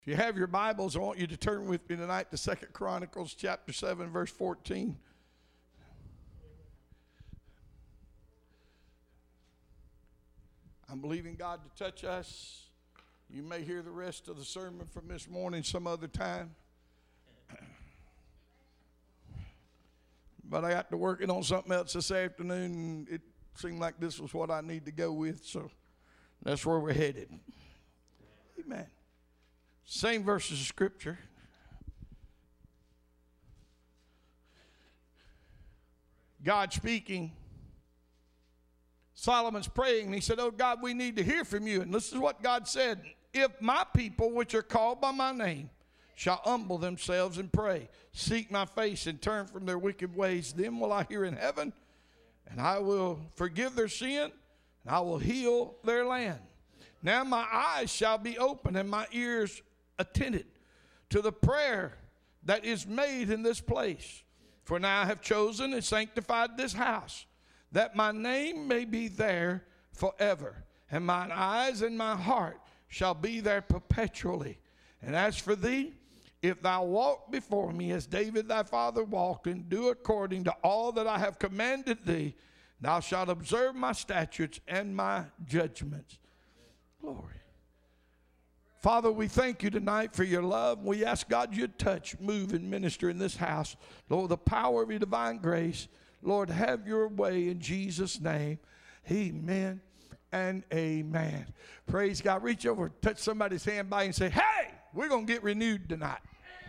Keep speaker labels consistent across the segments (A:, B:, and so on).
A: If you have your Bibles, I want you to turn with me tonight to 2 Chronicles chapter 7, verse 14. I'm believing God to touch us. You may hear the rest of the sermon from this morning some other time. But I got to working on something else this afternoon, and it seemed like this was what I need to go with, so that's where we're headed. Amen. Same verses of Scripture. God speaking. Solomon's praying, and he said, "Oh God, we need to hear from you." And this is what God said: "If my people, which are called by my name, shall humble themselves and pray, seek my face and turn from their wicked ways, then will I hear in heaven, and I will forgive their sin, and I will heal their land. Now my eyes shall be open and my ears attended to the prayer that is made in this place. For now I have chosen and sanctified this house, that my name may be there forever, and mine eyes and my heart shall be there perpetually. And as for thee, if thou walk before me as David thy father walked, and do according to all that I have commanded thee, thou shalt observe my statutes and my judgments." Glory. Father, we thank you tonight for your love. We ask God you'd touch, move, and minister in this house. Lord, the power of your divine grace. Lord, have your way in Jesus' name. Amen and amen. Praise God. Reach over, touch somebody's hand by and say, "Hey, we're going to get renewed tonight."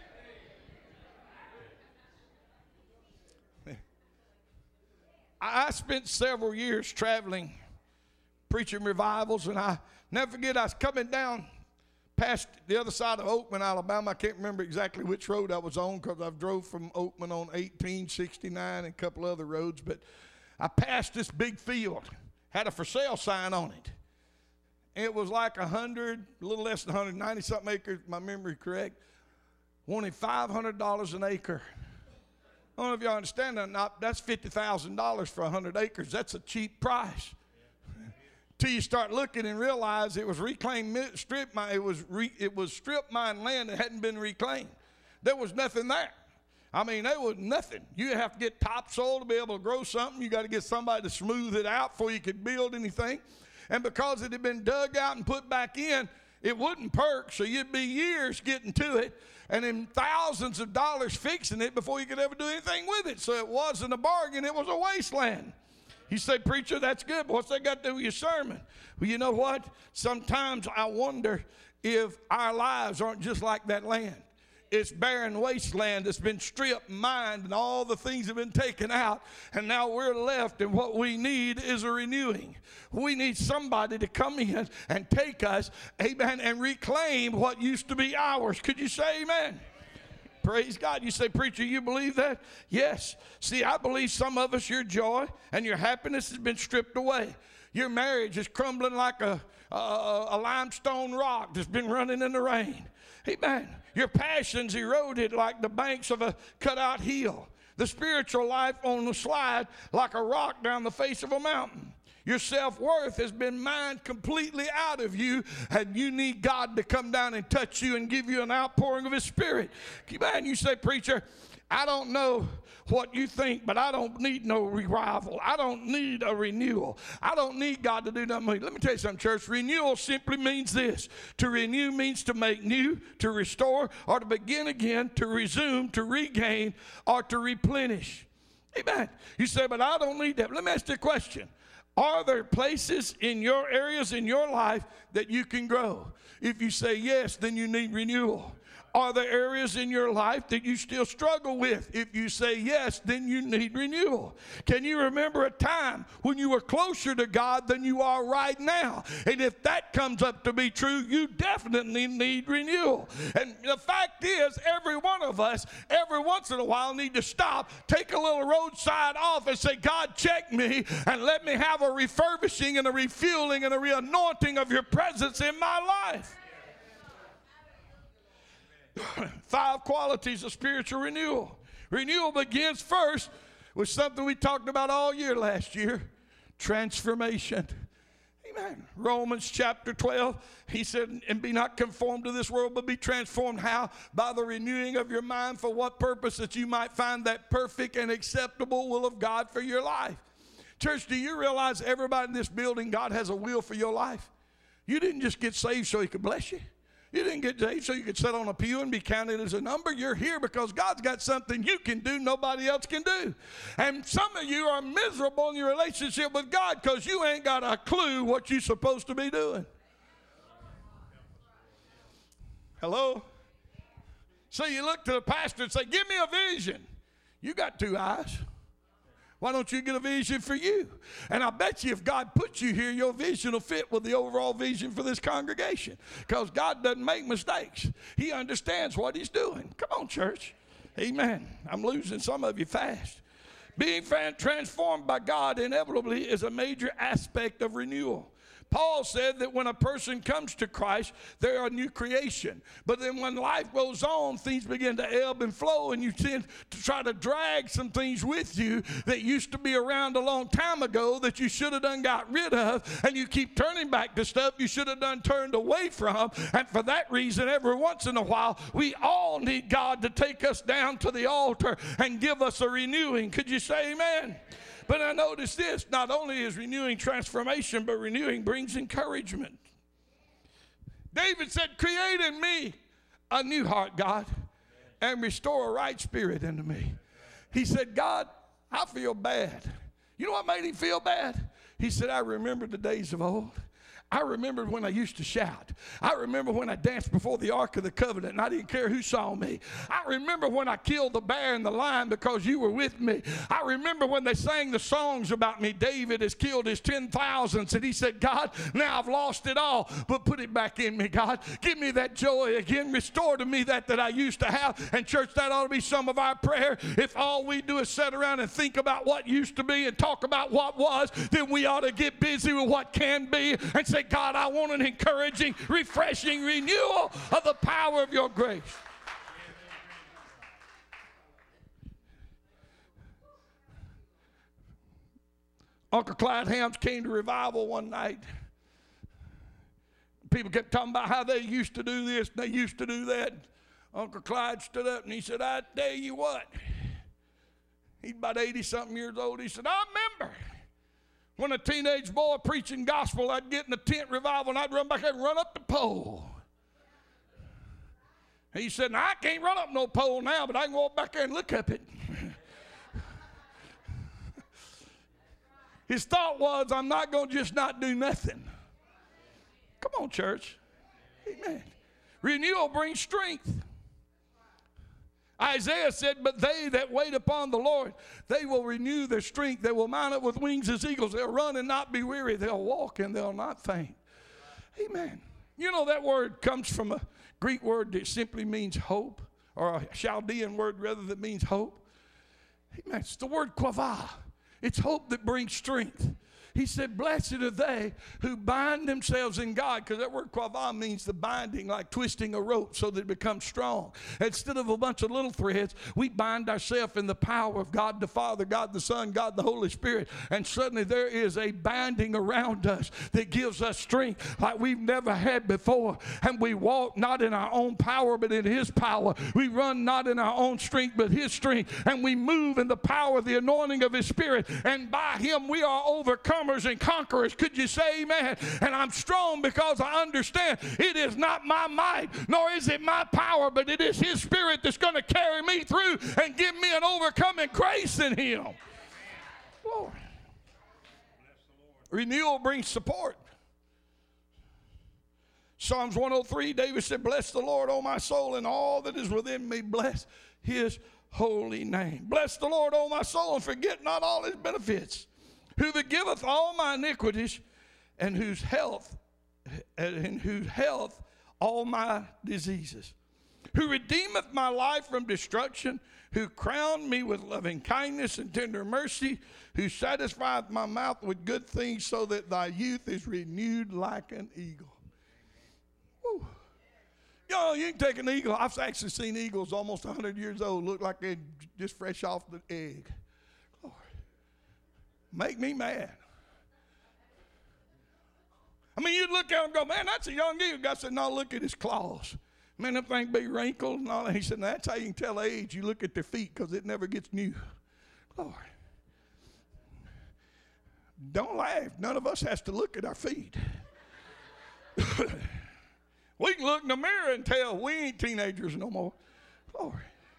A: I spent several years traveling, preaching revivals, and I never forget, I was coming down past the other side of Oakman, Alabama. I can't remember exactly which road I was on because I've drove from Oakman on 1869 and a couple other roads. But I passed this big field, had a for sale sign on it. It was like a little less than 190-something acres, if my memory correct. Wanted $500 an acre. I don't know if y'all understand that or not. That's $50,000 for 100 acres. That's a cheap price. Till you start looking and realize it was reclaimed strip mine. It was strip mine land that hadn't been reclaimed. There was nothing there. I mean, there was nothing. You have to get topsoil to be able to grow something. You got to get somebody to smooth it out before you could build anything. And because it had been dug out and put back in, it wouldn't perk, so you'd be years getting to it, and then thousands of dollars fixing it before you could ever do anything with it. So it wasn't a bargain. It was a wasteland. You say, "Preacher, that's good, but what's that got to do with your sermon?" Well, you know what? Sometimes I wonder if our lives aren't just like that land. It's barren wasteland that's been stripped, mined, and all the things have been taken out, and now we're left, and what we need is a renewing. We need somebody to come in and take us, amen, and reclaim what used to be ours. Could you say amen? Praise God. You say, "Preacher, you believe that?" Yes. See, I believe some of us, your joy and your happiness has been stripped away. Your marriage is crumbling like a limestone rock that's been running in the rain. Amen. Your passions eroded like the banks of a cut-out hill. The spiritual life on the slide like a rock down the face of a mountain. Your self-worth has been mined completely out of you, and you need God to come down and touch you and give you an outpouring of His Spirit. Man, you say, "Preacher, I don't know what you think, but I don't need no revival. I don't need a renewal. I don't need God to do nothing." Let me tell you something, church. Renewal simply means this. To renew means to make new, to restore, or to begin again, to resume, to regain, or to replenish. Amen. You say, "But I don't need that." Let me ask you a question. Are there places in your areas in your life that you can grow? If you say yes, then you need renewal. Are there areas in your life that you still struggle with? If you say yes, then you need renewal. Can you remember a time when you were closer to God than you are right now? And if that comes up to be true, you definitely need renewal. And the fact is, every one of us, every once in a while, need to stop, take a little roadside off and say, "God, check me and let me have a refurbishing and a refueling and a re-anointing of your presence in my life." 5 qualities of spiritual renewal. Renewal begins first with something we talked about all year last year: transformation. Amen. Romans chapter 12, he said, and be not conformed to this world, but be transformed. How? By the renewing of your mind. For what purpose? That you might find that perfect and acceptable will of God for your life. Church, do you realize everybody in this building, God has a will for your life? You didn't just get saved so he could bless you. You didn't get saved so you could sit on a pew and be counted as a number. You're here because God's got something you can do nobody else can do. And some of you are miserable in your relationship with God because you ain't got a clue what you're supposed to be doing. Hello? So you look to the pastor and say, give me a vision. You got two eyes. Why don't you get a vision for you? And I bet you if God puts you here, your vision will fit with the overall vision for this congregation. Because God doesn't make mistakes. He understands what he's doing. Come on, church. Amen. I'm losing some of you fast. Being transformed by God inevitably is a major aspect of renewal. Paul said that when a person comes to Christ, they're a new creation. But then when life goes on, things begin to ebb and flow, and you tend to try to drag some things with you that used to be around a long time ago that you should have done got rid of, and you keep turning back to stuff you should have done turned away from. And for that reason, every once in a while, we all need God to take us down to the altar and give us a renewing. Could you say amen? But I notice this, not only is renewing transformation, but renewing brings encouragement. David said, create in me a new heart, God, and restore a right spirit into me. He said, God, I feel bad. You know what made him feel bad? He said, I remember the days of old. I remember when I used to shout. I remember when I danced before the Ark of the Covenant and I didn't care who saw me. I remember when I killed the bear and the lion because you were with me. I remember when they sang the songs about me. David has killed his 10,000s, and he said, God, now I've lost it all, but put it back in me, God. Give me that joy again. Restore to me that I used to have. And church, that ought to be some of our prayer. If all we do is sit around and think about what used to be and talk about what was, then we ought to get busy with what can be and say, God, I want an encouraging, refreshing renewal of the power of your grace. Uncle Clyde Helms came to revival one night. People kept talking about how they used to do this and they used to do that. Uncle Clyde stood up and he said, I tell you what. He's about 80-something years old. He said, I remember when a teenage boy preaching gospel, I'd get in the tent revival and I'd run back there and run up the pole. He said, now I can't run up no pole now, but I can walk back there and look up it. His thought was, I'm not going to just not do nothing. Come on, church. Amen. Renewal brings strength. Isaiah said, but they that wait upon the Lord, they will renew their strength. They will mount up with wings as eagles. They'll run and not be weary. They'll walk and they'll not faint. Amen. You know, that word comes from a Greek word that simply means hope, or a Chaldean word rather that means hope. Amen. It's the word quava. It's hope that brings strength. He said, blessed are they who bind themselves in God, because that word quava means the binding, like twisting a rope so that it becomes strong. Instead of a bunch of little threads, we bind ourselves in the power of God the Father, God the Son, God the Holy Spirit, and suddenly there is a binding around us that gives us strength like we've never had before. And we walk not in our own power, but in His power. We run not in our own strength, but His strength. And we move in the power of the anointing of His Spirit. And by Him we are overcome and conquerors. Could you say amen? And I'm strong because I understand it is not my might, nor is it my power, but it is His Spirit that's going to carry me through and give me an overcoming grace in Him. Lord. Renewal brings support. Psalms 103, David said, bless the Lord, O my soul, and all that is within me. Bless His holy name. Bless the Lord, O my soul, and forget not all His benefits, who forgiveth all my iniquities, and whose health all my diseases, who redeemeth my life from destruction, who crowned me with loving kindness and tender mercy, who satisfieth my mouth with good things, so that thy youth is renewed like an eagle. Woo. You know, you can take an eagle. I've actually seen eagles almost 100 years old look like they're just fresh off the egg. Make me mad. I mean, you'd look at him and go, man, that's a young eagle. God said, no, look at his claws. Man, that thing be wrinkled and all that. He said, no, that's how you can tell age. You look at their feet because it never gets new. Lord. Don't laugh. None of us has to look at our feet. We can look in the mirror and tell we ain't teenagers no more. Lord.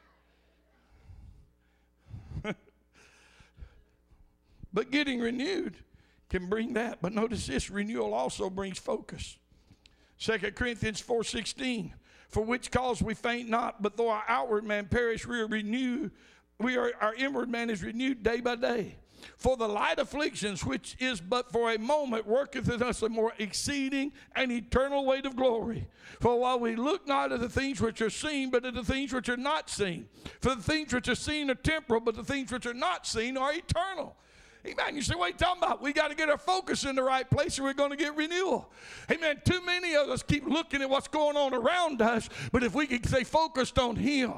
A: But getting renewed can bring that. But notice this, renewal also brings focus. 2 Corinthians 4:16, for which cause we faint not, but though our outward man perish, our inward man is renewed day by day. For the light afflictions, which is but for a moment, worketh in us a more exceeding and eternal weight of glory. For while we look not at the things which are seen, but at the things which are not seen. For the things which are seen are temporal, but the things which are not seen are eternal. Amen. You say, what are you talking about? We got to get our focus in the right place or we're going to get renewal. Amen. Too many of us keep looking at what's going on around us, but if we could stay focused on Him.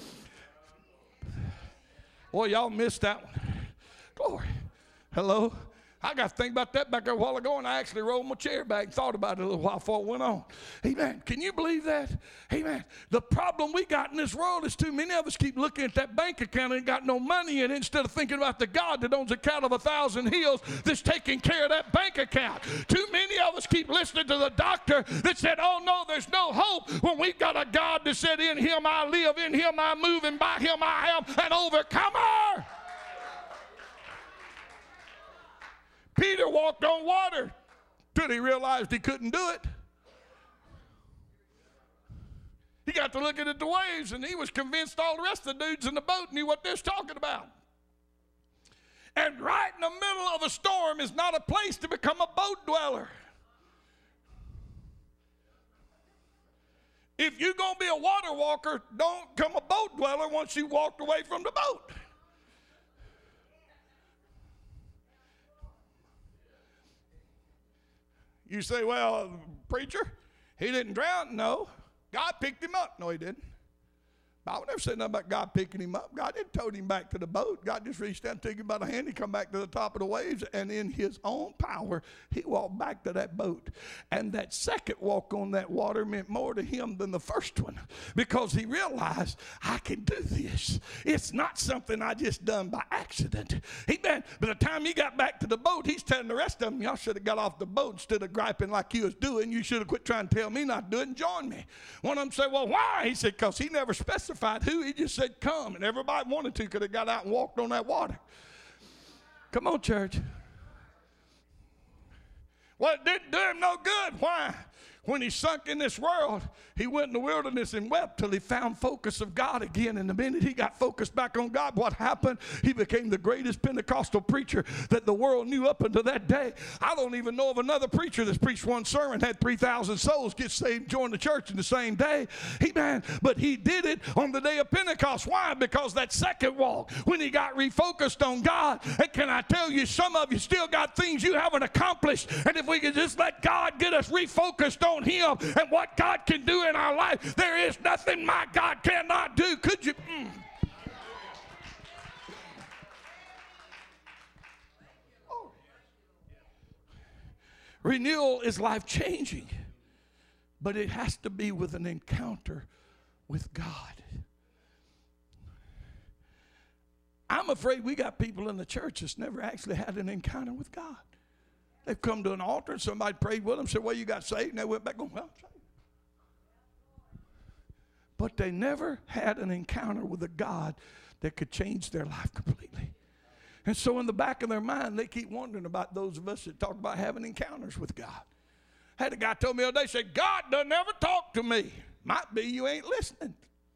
A: Boy, y'all missed that one. Glory. Hello. I got to think about that back there a while ago, and I actually rolled my chair back and thought about it a little while before it went on. Amen. Can you believe that? Amen. The problem we got in this world is too many of us keep looking at that bank account and ain't got no money in it instead of thinking about the God that owns a cattle of 1,000 hills that's taking care of that bank account. Too many of us keep listening to the doctor that said, oh, no, there's no hope, when we've got a God that said, in Him I live, in Him I move, and by Him I am an overcomer. Peter walked on water till he realized he couldn't do it. He got to looking at the waves, and he was convinced all the rest of the dudes in the boat knew what they was talking about. And right in the middle of a storm is not a place to become a boat dweller. If you're going to be a water walker, don't become a boat dweller once you walked away from the boat. You say, well, preacher, he didn't drown. No. God picked him up. No, he didn't. Bible never said nothing about God picking him up. God didn't tote him back to the boat. God just reached out and took him by the hand. He come back to the top of the waves, and in his own power, he walked back to that boat. And that second walk on that water meant more to him than the first one, because he realized, I can do this. It's not something I just done by accident. Amen. By the time he got back to the boat, he's telling the rest of them, y'all should have got off the boat instead of griping like you was doing. You should have quit trying to tell me not to do it and join me. One of them said, well, why? He said, because he never specified who. He just said come, and everybody wanted to could have got out and walked on that water. Come on, church. Well, it didn't do him no good. Why? When he sunk in this world, he went in the wilderness and wept till he found focus of God again. And the minute he got focused back on God, what happened? He became the greatest Pentecostal preacher that the world knew up until that day. I don't even know of another preacher that's preached one sermon, had 3,000 souls get saved, join the church in the same day. Amen. But he did it on the day of Pentecost. Why? Because that second walk, when he got refocused on God, and can I tell you, some of you still got things you haven't accomplished. And if we could just let God get us refocused on Him and what God can do in our life, there is nothing my God cannot do. Could you? Oh. Renewal is life-changing, but it has to be with an encounter with God. I'm afraid we got people in the church that's never actually had an encounter with God. They've come to an altar and somebody prayed with them, said, well, you got saved, and they went back going, well, I'm saved. But they never had an encounter with a God that could change their life completely. And so in the back of their mind, they keep wondering about those of us that talk about having encounters with God. I had a guy told me the other day, said, God doesn't ever talk to me. Might be you ain't listening.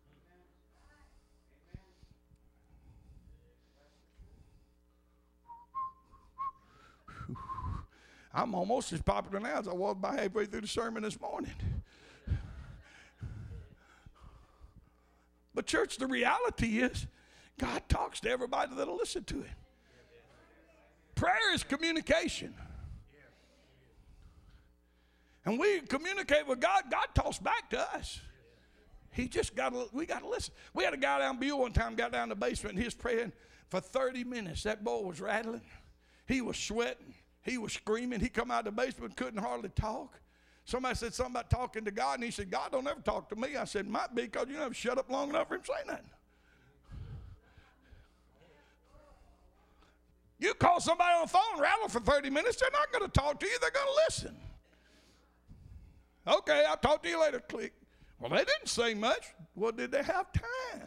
A: I'm almost as popular now as I was by halfway through the sermon this morning. But church, the reality is God talks to everybody that'll listen to Him. Prayer is communication. And we communicate with God. God talks back to us. We got to listen. We had a guy down Buell one time, got down in the basement, and he was praying for 30 minutes. That boy was rattling. He was sweating. He was screaming. He come out of the basement, couldn't hardly talk. Somebody said something about talking to God, and he said, God don't ever talk to me. I said, might be because you never shut up long enough for him to say nothing. You call somebody on the phone, rattle for 30 minutes, they're not going to talk to you. They're going to listen. Okay, I'll talk to you later. Click. Well, they didn't say much. Well, did they have time?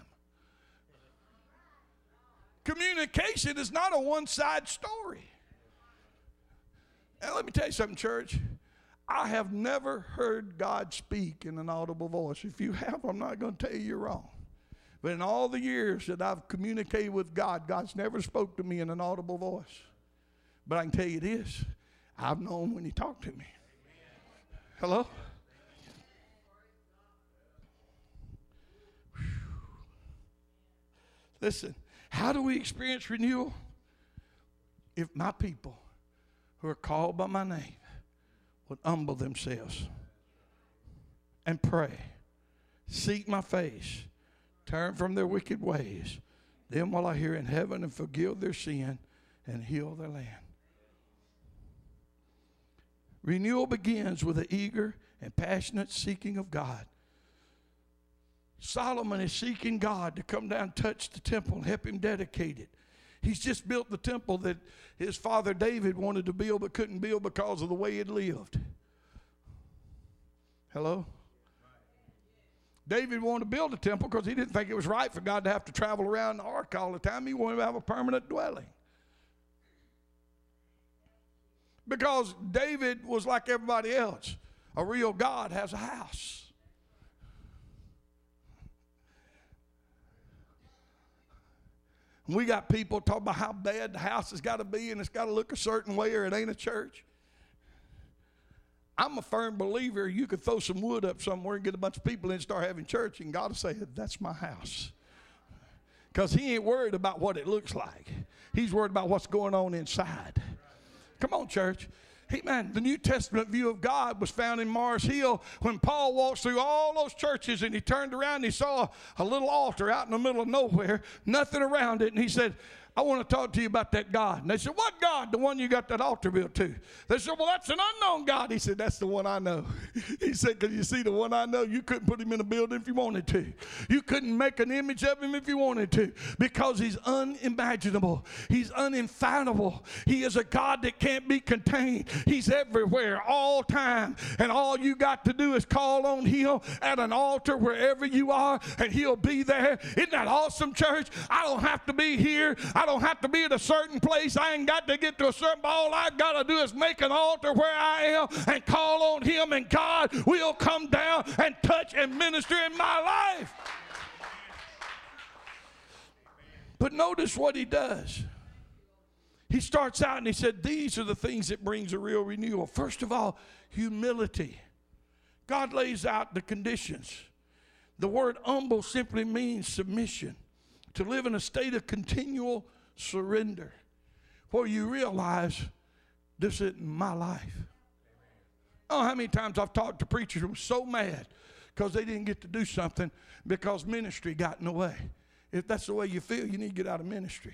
A: Communication is not a one-side story. And let me tell you something, church. I have never heard God speak in an audible voice. If you have, I'm not going to tell you you're wrong. But in all the years that I've communicated with God, God's never spoke to me in an audible voice. But I can tell you this, I've known when he talked to me. Hello? Listen, how do we experience renewal? If my people who are called by my name would humble themselves and pray, seek my face, turn from their wicked ways, then will I hear in heaven and forgive their sin and heal their land. Renewal begins with an eager and passionate seeking of God. Solomon is seeking God to come down and touch the temple and help him dedicate it. He's just built the temple that his father David wanted to build but couldn't build because of the way it lived. Hello? David wanted to build a temple because he didn't think it was right for God to have to travel around the ark all the time. He wanted to have a permanent dwelling. Because David was like everybody else. A real God has a house. We got people talking about how bad the house has got to be and it's got to look a certain way or it ain't a church. I'm a firm believer you could throw some wood up somewhere and get a bunch of people in and start having church, and God will say, that's my house. Because he ain't worried about what it looks like. He's worried about what's going on inside. Come on, church. Hey, man, the New Testament view of God was found in Mars Hill when Paul walked through all those churches and he turned around and he saw a little altar out in the middle of nowhere, nothing around it, and he said, I want to talk to you about that God. And they said, what God? The one you got that altar built to. They said, well, that's an unknown God. He said, that's the one I know. He said, because you see, the one I know, you couldn't put him in a building if you wanted to. You couldn't make an image of him if you wanted to, because he's unimaginable. He's uninfinable. He is a God that can't be contained. He's everywhere, all time. And all you got to do is call on him at an altar wherever you are, and he'll be there. Isn't that awesome, church? I don't have to be here. I don't have to be at a certain place. I ain't got to get to a certain, all I got to do is make an altar where I am and call on him, and God will come down and touch and minister in my life. But notice what he does. He starts out and he said, these are the things that brings a real renewal. First of all, humility. God lays out the conditions. The word humble simply means submission. To live in a state of continual surrender, where you realize this isn't my life. Oh, how many times I've talked to preachers who were so mad because they didn't get to do something because ministry got in the way. If that's the way you feel, you need to get out of ministry.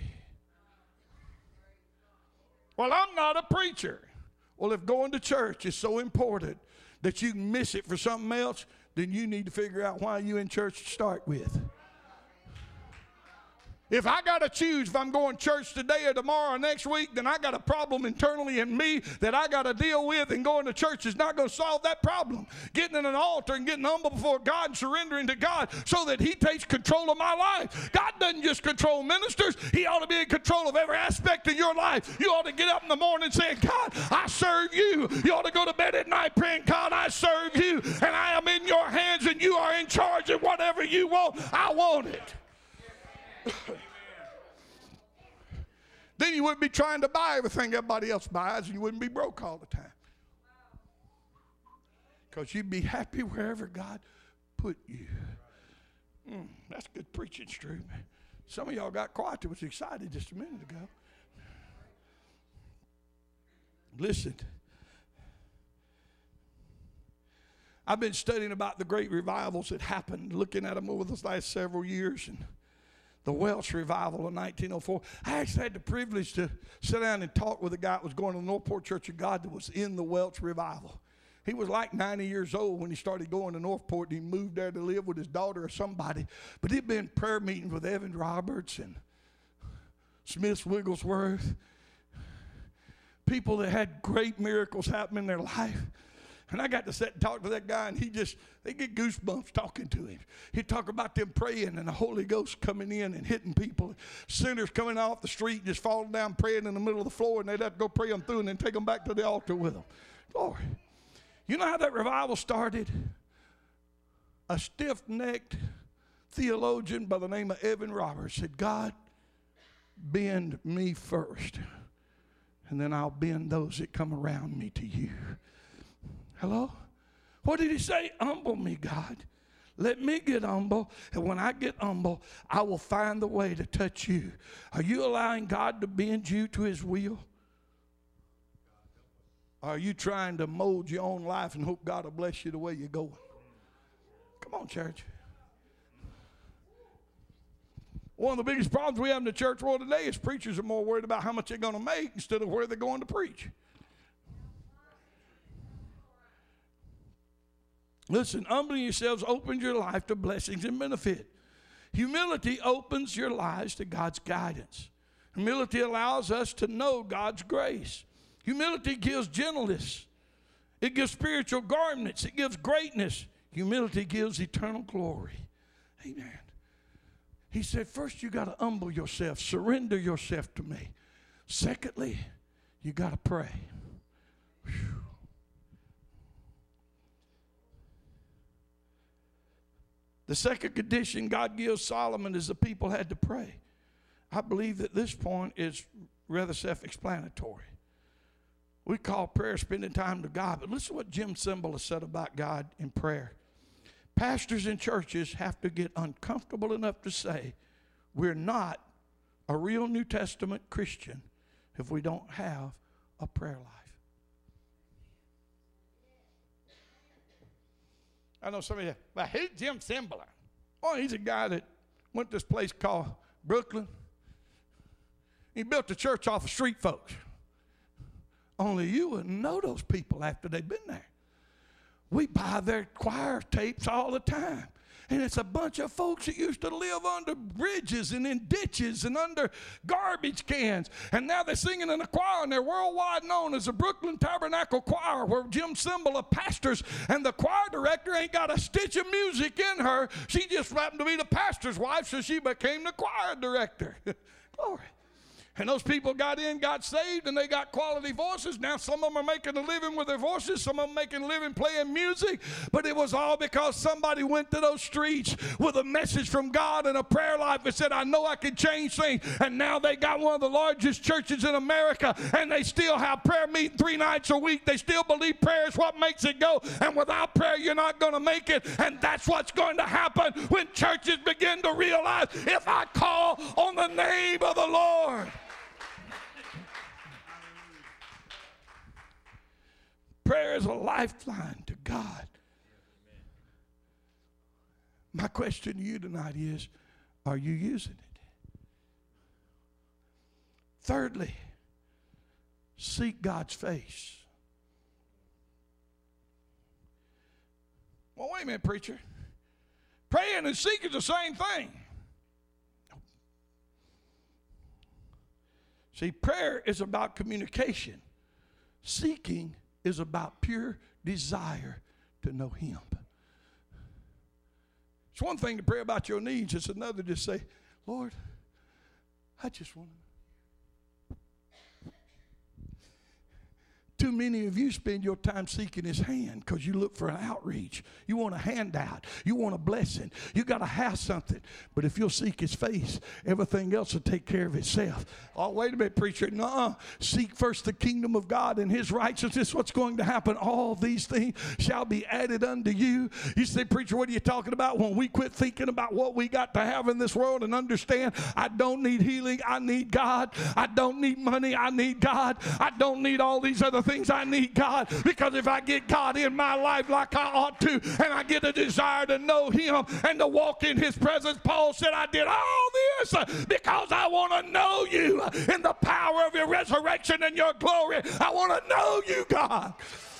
A: Well, I'm not a preacher. Well, if going to church is so important that you can miss it for something else, then you need to figure out why you in church to start with. If I got to choose if I'm going to church today or tomorrow or next week, then I got a problem internally in me that I got to deal with, and going to church is not going to solve that problem. Getting in an altar and getting humble before God and surrendering to God so that he takes control of my life. God doesn't just control ministers. He ought to be in control of every aspect of your life. You ought to get up in the morning saying, God, I serve you. You ought to go to bed at night praying, God, I serve you, and I am in your hands, and you are in charge of whatever you want. I want it. Then you wouldn't be trying to buy everything everybody else buys, and you wouldn't be broke all the time. Because you'd be happy wherever God put you. That's good preaching, Stu. Some of y'all got quiet that was excited just a minute ago. Listen. I've been studying about the great revivals that happened, looking at them over the last several years, and the Welsh revival of 1904. I actually had the privilege to sit down and talk with a guy that was going to the Northport Church of God that was in the Welsh revival. He was like 90 years old when he started going to Northport, and he moved there to live with his daughter or somebody. But he'd been in prayer meetings with Evan Roberts and Smith Wigglesworth, people that had great miracles happen in their life. And I got to sit and talk to that guy, and they get goosebumps talking to him. He'd talk about them praying and the Holy Ghost coming in and hitting people. Sinners coming off the street, just falling down praying in the middle of the floor, and they'd have to go pray them through and then take them back to the altar with them. Glory. You know how that revival started? A stiff-necked theologian by the name of Evan Roberts said, God, bend me first, and then I'll bend those that come around me to you. Hello? What did he say? Humble me, God. Let me get humble, and when I get humble, I will find the way to touch you. Are you allowing God to bend you to his will? Or are you trying to mold your own life and hope God will bless you the way you're going? Come on, church. One of the biggest problems we have in the church world today is preachers are more worried about how much they're going to make instead of where they're going to preach. Listen, humbling yourselves opens your life to blessings and benefit. Humility opens your lives to God's guidance. Humility allows us to know God's grace. Humility gives gentleness. It gives spiritual garments. It gives greatness. Humility gives eternal glory. Amen. He said, first you got to humble yourself. Surrender yourself to me. Secondly, you got to pray. Whew. The second condition God gives Solomon is the people had to pray. I believe that this point is rather self-explanatory. We call prayer spending time to God, but listen to what Jim Cymbala said about God in prayer. Pastors in churches have to get uncomfortable enough to say, we're not a real New Testament Christian if we don't have a prayer life. I know somebody said, well, who's Jim Cymbala? Oh, he's a guy that went to this place called Brooklyn. He built a church off of street folks. Only you wouldn't know those people after they've been there. We buy their choir tapes all the time. And it's a bunch of folks that used to live under bridges and in ditches and under garbage cans. And now they're singing in a choir, and they're worldwide known as the Brooklyn Tabernacle Choir, where Jim Cymbala pastors, and the choir director ain't got a stitch of music in her. She just happened to be the pastor's wife, so she became the choir director. Glory. And those people got in, got saved, and they got quality voices. Now some of them are making a living with their voices. Some of them making a living playing music. But it was all because somebody went to those streets with a message from God and a prayer life that said, I know I can change things. And now they got one of the largest churches in America, and they still have prayer meeting 3 nights a week. They still believe prayer is what makes it go. And without prayer, you're not going to make it. And that's what's going to happen when churches begin to realize, if I call on the name of the Lord. Prayer is a lifeline to God. My question to you tonight is, are you using it? Thirdly, seek God's face. Well, wait a minute, preacher. Praying and seeking is the same thing. See, prayer is about communication. Seeking is about pure desire to know him. It's one thing to pray about your needs. It's another to say, Lord, I just want to. Too many of you spend your time seeking his hand because you look for an outreach. You want a handout. You want a blessing. You got to have something. But if you'll seek his face, everything else will take care of itself. Oh, wait a minute, preacher. Nuh-uh. Seek first the kingdom of God and his righteousness. What's going to happen? All these things shall be added unto you. You say, preacher, what are you talking about? When we quit thinking about what we got to have in this world and understand, I don't need healing. I need God. I don't need money. I need God. I don't need all these other things. I need God, because if I get God in my life like I ought to, and I get a desire to know him and to walk in his presence, Paul said, I did all years because I want to know you in the power of your resurrection and your glory. I want to know you, God.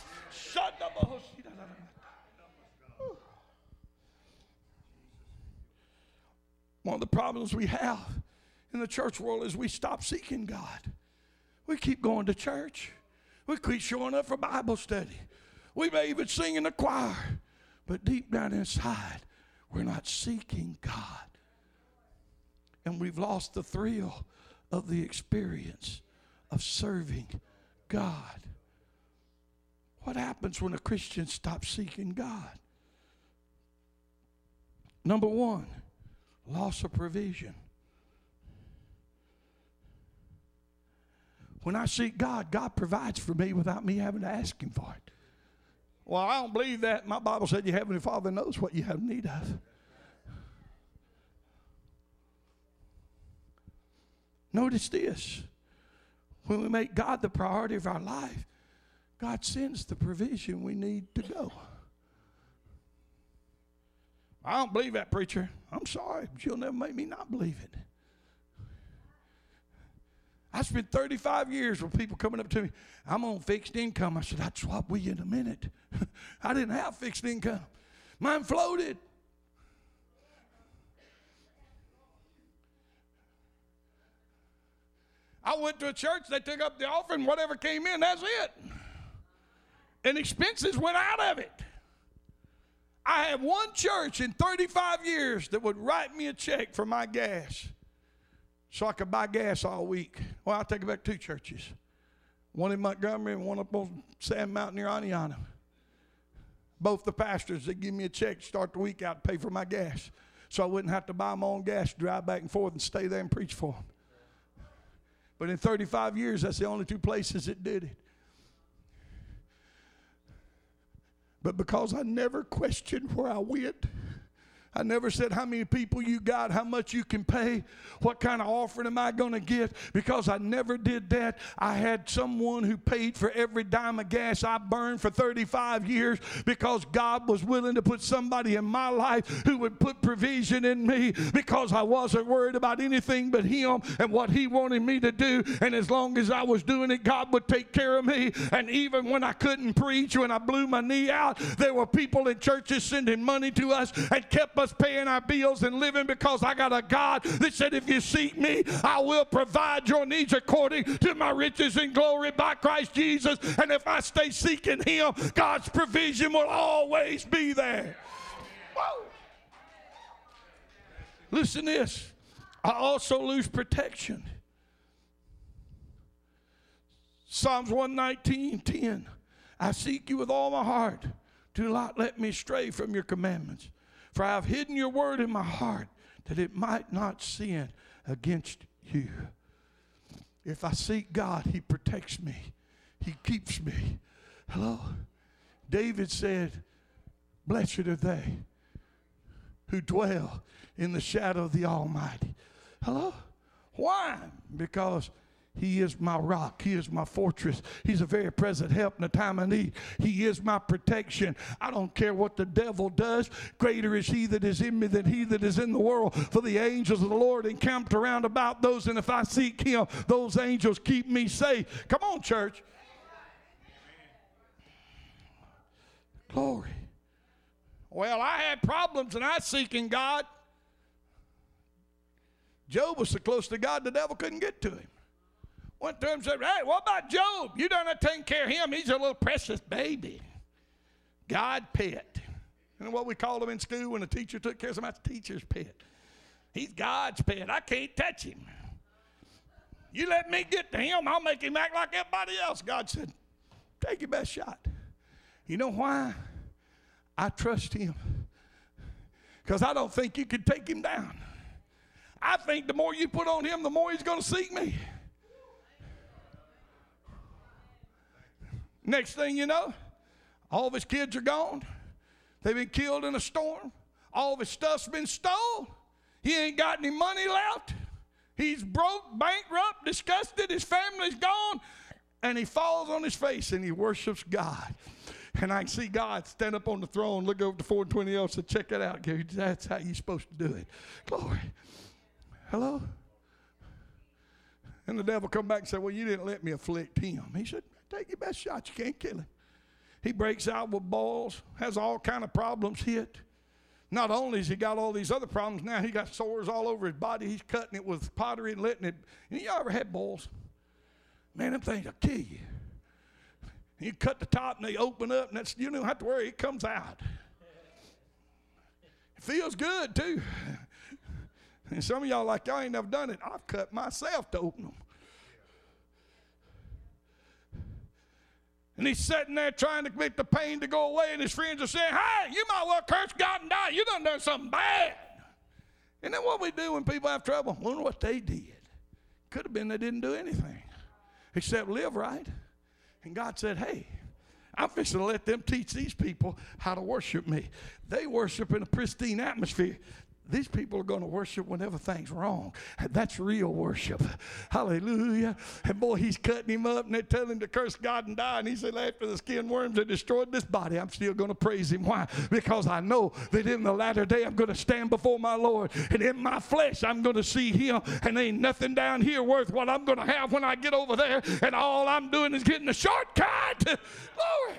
A: One of the problems we have in the church world is we stop seeking God. We keep going to church. We keep showing up for Bible study. We may even sing in the choir. But deep down inside, we're not seeking God. And we've lost the thrill of the experience of serving God. What happens when a Christian stops seeking God? Number one, loss of provision. When I seek God, God provides for me without me having to ask Him for it. Well, I don't believe that. My Bible said your Heavenly Father knows what you have need of. Notice this. When we make God the priority of our life, God sends the provision we need to go. I don't believe that, preacher. I'm sorry, but you'll never make me not believe it. I spent 35 years with people coming up to me, I'm on fixed income. I said, I'd swap with you in a minute. I didn't have fixed income. Mine floated. I went to a church, they took up the offering, whatever came in, that's it. And expenses went out of it. I had one church in 35 years that would write me a check for my gas so I could buy gas all week. Well, I'll take it back to two churches. One in Montgomery and one up on Sand Mountain near Aniana. Both the pastors, they give me a check to start the week out to pay for my gas so I wouldn't have to buy my own gas, drive back and forth and stay there and preach for them. But in 35 years, that's the only two places that did it. But because I never questioned where I went, I never said how many people you got, how much you can pay, what kind of offering am I going to get. Because I never did that, I had someone who paid for every dime of gas I burned for 35 years because God was willing to put somebody in my life who would put provision in me because I wasn't worried about anything but Him and what He wanted me to do. And as long as I was doing it, God would take care of me. And even when I couldn't preach, when I blew my knee out, there were people in churches sending money to us and kept us paying our bills and living because I got a God that said, if you seek me, I will provide your needs according to my riches and glory by Christ Jesus. And if I stay seeking Him, God's provision will always be there. Whoa. Listen to this. I also lose protection. Psalms 119:10. I seek you with all my heart. Do not let me stray from your commandments. For I have hidden your word in my heart that it might not sin against you. If I seek God, He protects me. He keeps me. Hello? David said, blessed are they who dwell in the shadow of the Almighty. Hello? Why? Because He is my rock. He is my fortress. He's a very present help in the time of need. He is my protection. I don't care what the devil does. Greater is He that is in me than he that is in the world. For the angels of the Lord encamped around about those, and if I seek Him, those angels keep me safe. Come on, church. Glory. Well, I had problems and I was seeking God. Job was so close to God the devil couldn't get to him. Went to him and said, hey, what about Job? You done taking care of him. He's a little precious baby. God pet. You know what we called him in school when the teacher took care of somebody's teacher's pet? He's God's pet. I can't touch him. You let me get to him, I'll make him act like everybody else. God said, take your best shot. You know why? I trust Him. Because I don't think you can take him down. I think the more you put on him, the more he's going to seek me. Next thing you know, all of his kids are gone. They've been killed in a storm. All of his stuff's been stolen. He ain't got any money left. He's broke, bankrupt, disgusted. His family's gone. And he falls on his face and he worships God. And I can see God stand up on the throne, look over to 420 else and check it out. That's how you're supposed to do it. Glory. Hello? And the devil come back and said, well, you didn't let me afflict him. He said, take your best shot. You can't kill him. He breaks out with boils, has all kind of problems hit. Not only has he got all these other problems, now he got sores all over his body. He's cutting it with pottery and letting it. And you ever had boils? Man, them things will kill you. You cut the top and they open up, and that's, you don't have to worry, it comes out. It feels good too. And some of y'all like, y'all ain't never done it. I've cut myself to open them. And he's sitting there trying to make the pain to go away, and his friends are saying, hey, you might well curse God and die. You done something bad. And then what we do when people have trouble? I wonder what they did. Could have been they didn't do anything except live right. And God said, hey, I'm fixing to let them teach these people how to worship me. They worship in a pristine atmosphere. These people are going to worship when everything's wrong. And that's real worship. Hallelujah. And boy, he's cutting him up, and they tell him to curse God and die. And he said, after the skin worms that destroyed this body, I'm still going to praise him. Why? Because I know that in the latter day, I'm going to stand before my Lord. And in my flesh, I'm going to see him. And ain't nothing down here worth what I'm going to have when I get over there. And all I'm doing is getting a shortcut. Glory.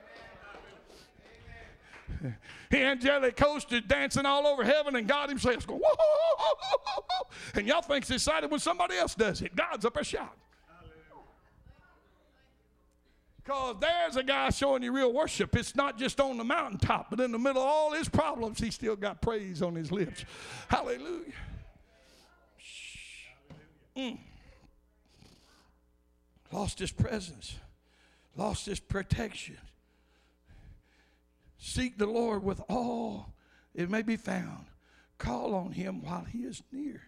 A: The angelic host is dancing all over heaven, and God himself is going, whoa, whoa, whoa, whoa, whoa. And y'all think it's excited when somebody else does it. God's up there shouting. Because there's a guy showing you real worship. It's not just on the mountaintop, but in the middle of all his problems, he still got praise on his lips. Hallelujah. Lost his presence. Lost his protection. Seek the Lord with all it may be found. Call on him while he is near.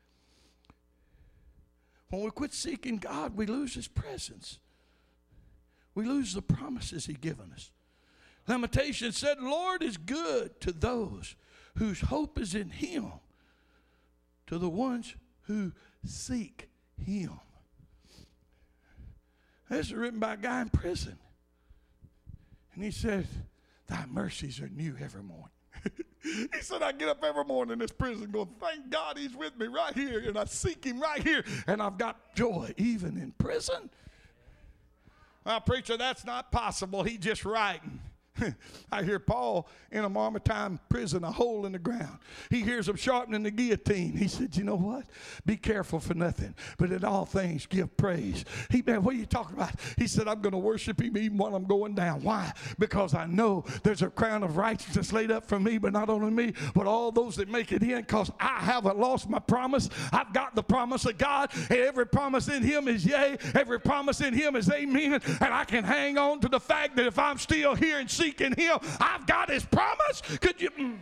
A: When we quit seeking God, we lose his presence. We lose the promises he's given us. Lamentations said, Lord is good to those whose hope is in him, to the ones who seek him. This is written by a guy in prison. And he said, thy mercies are new every morning. He said, I get up every morning in this prison going, thank God he's with me right here, and I seek him right here, and I've got joy even in prison. Well, preacher, that's not possible. He's just writing. I hear Paul in a Mamertine prison, a hole in the ground. He hears them sharpening the guillotine. He said, you know what? Be careful for nothing, but in all things give praise. Man, what are you talking about? He said, I'm going to worship him even while I'm going down. Why? Because I know there's a crown of righteousness laid up for me, but not only me, but all those that make it in, because I haven't lost my promise. I've got the promise of God, and every promise in him is yea. Every promise in him is amen, and I can hang on to the fact that if I'm still here and seeking him, I've got his promise. Could you? Hallelujah.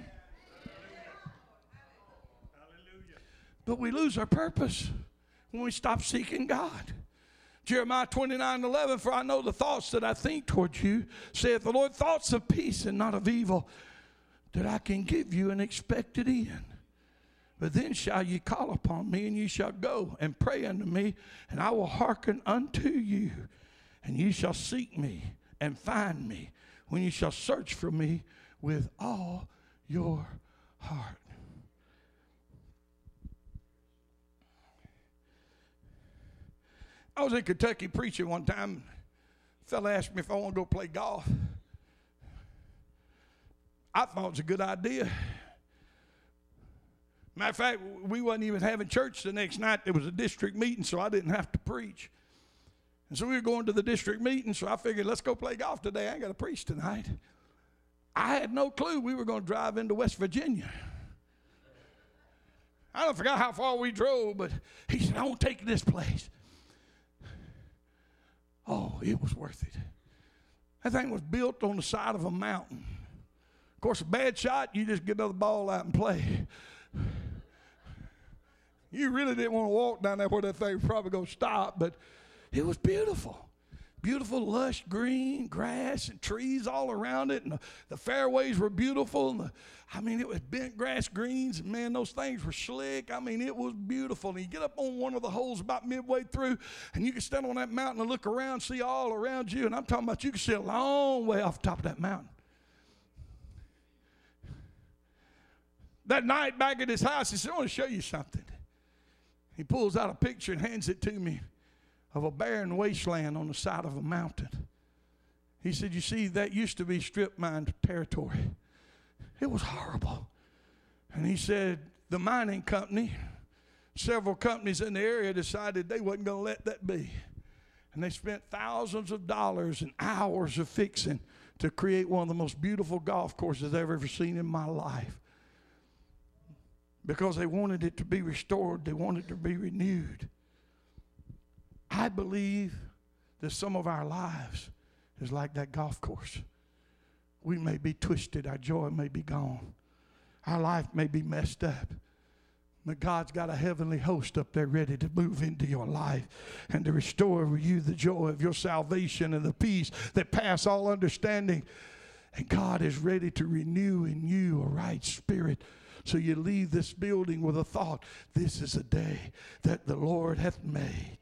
A: But we lose our purpose when we stop seeking God. Jeremiah 29:11, for I know the thoughts that I think towards you, saith the Lord, thoughts of peace and not of evil, that I can give you an expected end. But then shall ye call upon me, and ye shall go and pray unto me, and I will hearken unto you, and ye shall seek me and find me, when you shall search for me with all your heart. I was in Kentucky preaching one time. A fella asked me if I want to go play golf. I thought it was a good idea. Matter of fact, we wasn't even having church the next night. There was a district meeting, so I didn't have to preach. And so we were going to the district meeting, so I figured, let's go play golf today. I ain't got to preach tonight. I had no clue we were going to drive into West Virginia. I don't forget how far we drove, but he said, I want to take you to this place. Oh, it was worth it. That thing was built on the side of a mountain. Of course, a bad shot, you just get another ball out and play. You really didn't want to walk down there where that thing was probably going to stop, but it was beautiful. Beautiful, lush, green grass and trees all around it. And the fairways were beautiful. And it was bent grass greens. And, man, those things were slick. It was beautiful. And you get up on one of the holes about midway through, and you can stand on that mountain and look around, see all around you. And I'm talking about you can see a long way off the top of that mountain. That night back at his house, he said, I want to show you something. He pulls out a picture and hands it to me of a barren wasteland on the side of a mountain. He said, you see, that used to be strip mine territory. It was horrible. And he said, the mining company, several companies in the area decided they wasn't going to let that be. And they spent thousands of dollars and hours of fixing to create one of the most beautiful golf courses I've ever seen in my life. Because they wanted it to be restored. They wanted it to be renewed. I believe that some of our lives is like that golf course. We may be twisted. Our joy may be gone. Our life may be messed up. But God's got a heavenly host up there ready to move into your life and to restore you the joy of your salvation and the peace that pass all understanding. And God is ready to renew in you a right spirit. So you leave this building with a thought, this is a day that the Lord hath made.